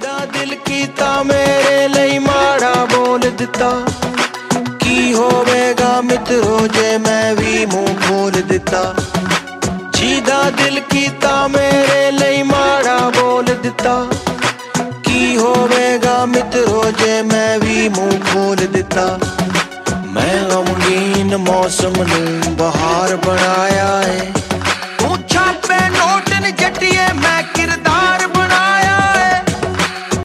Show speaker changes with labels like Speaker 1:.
Speaker 1: ਜਿਹਦਾ ਦਿਲ ਕੀਤਾ ਮੇਰੇ ਲਈ ਮਾੜਾ ਬੋਲ ਦਿੱਤਾ। ਕੀ ਹੋਵੇਗਾ ਮਿੱਤਰੋ ਜੇ ਮੈਂ ਵੀ ਮੂੰਹ ਖੋਲ ਦਿੱਤਾ। ਜਿਹਦਾ ਦਿਲ ਕੀਤਾ ਮੇਰੇ ਲਈ ਮਾੜਾ ਬੋਲ ਦਿੱਤਾ। ਕੀ ਹੋਵੇਗਾ ਮਿੱਤਰੋ ਜੇ ਮੈਂ ਵੀ ਮੂੰਹ ਖੋਲ ਦਿੱਤਾ। ਮੈਂ ਗਮਗੀਨ ਮੌਸਮ ਨੂੰ ਬਹਾਰ ਬਣਾਇਆ ਏ।